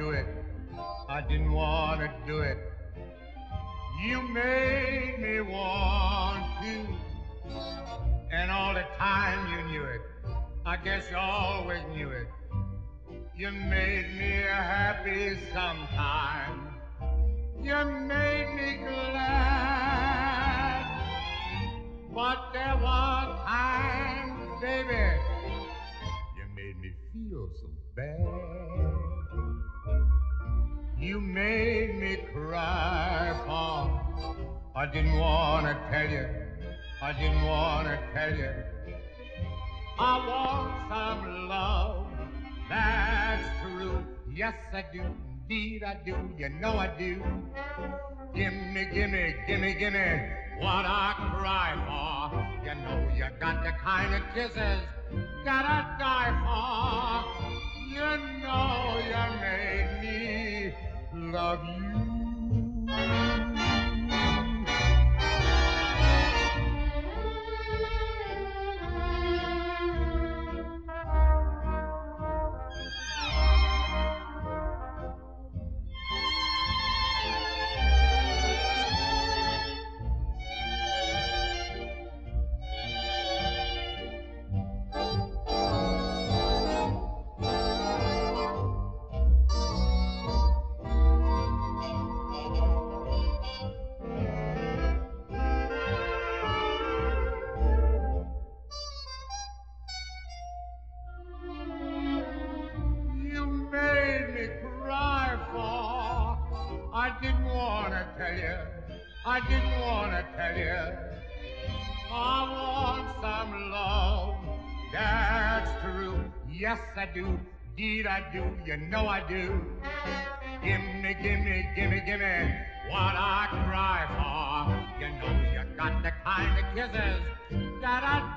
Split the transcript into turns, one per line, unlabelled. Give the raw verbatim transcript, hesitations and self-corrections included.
do it. I didn't want to do it. You made me want to. And all the time you knew it. I guess you always knew it. You made me happy sometime. You made me glad. But there was time, baby, you made me feel so bad. You made me cry, for I didn't want to tell you. I didn't want to tell you. I want some love, that's true. Yes, I do, indeed I do. You know I do. Gimme, gimme, gimme, gimme what I cry for. You know you got the kind of kisses gotta die for. You know you made me love you. I didn't want to tell you, I didn't want to tell you. I want some love, that's true. Yes, I do, indeed I do, you know I do. Gimme, gimme, gimme, gimme what I cry for. You know you got the kind of kisses that I